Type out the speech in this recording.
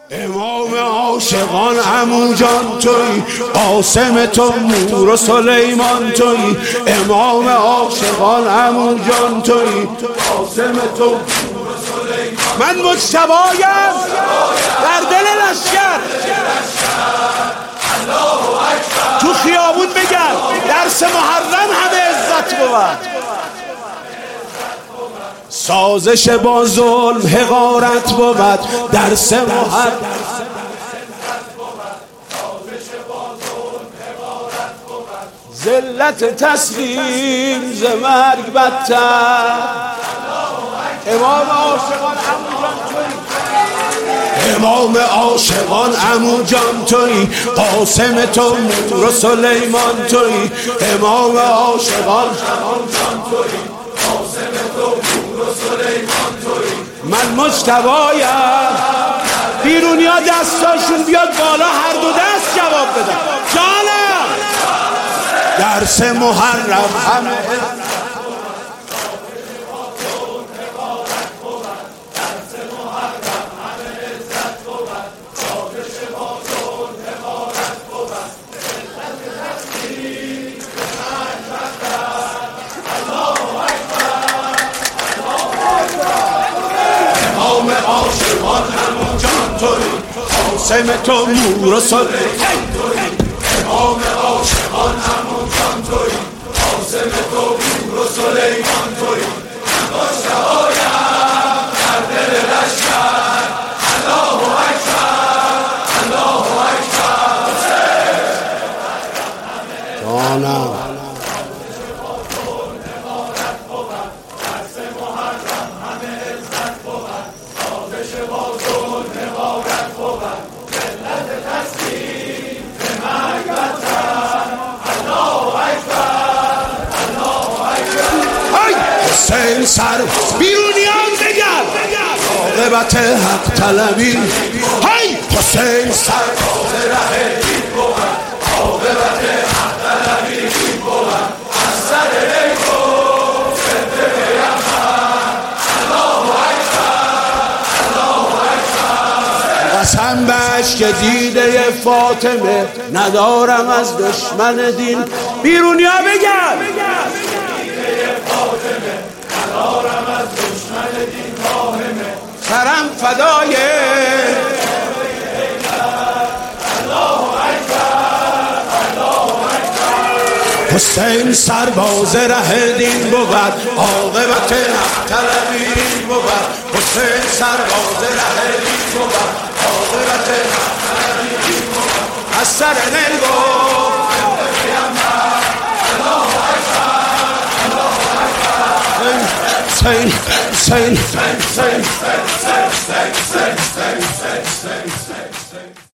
امام عاشقان عمو جان تویی، قاسم تو مور و سلیمان تویی. امام عاشقان عمو جان تویی، قاسم تو مور و سلیمان. من مجتبایم در دل لشکر، تو خیابون بگم درس محرم همه عزت بود. سازش با ظلم حقارت بود، درس محرم ذلت تسلیم ز مرگ بدتر. امام عاشقان عمو جان تویی، امام عاشقان عمو جان تویی، قاسم تو مور و سلیمان تویی. امام عاشقان جان تویی، قاسم تو مور و سلیمان تویی. من مجتبایم، بیرونیا دستاشون بیاد بالا، هر دو دست جواب بدن. جانم درس محرم همه عاشقان عمو جان تویی، قاسم تو مور و سلیمان تویی. امام عاشقان عمو جان تویی، قاسم تو مور و سلیمان تویی. مجتبایم در دل لشکر، الله اکبر الله اکبر. جانم حسین سر بیرونیان بگم عاقبت حق طلبی. هی حسین سر باز ره دین بود، عاقبت حق طلبی بود. از سر ای گفت فتنه پیغمبر، الله اکبر الله اکبر. قسم بهش که دیده فاطمه ندارم از دشمن دین. بیرونیا بگم ندارم از دشمن دین واهمه. سرم فدای الله اکبر الله اکبر. حسین سرباز ره دین بود، عاقبت حق طلبی بود. حسین سرباز ره دین بود، عاقبت حق طلبی بود. از سر نگو Say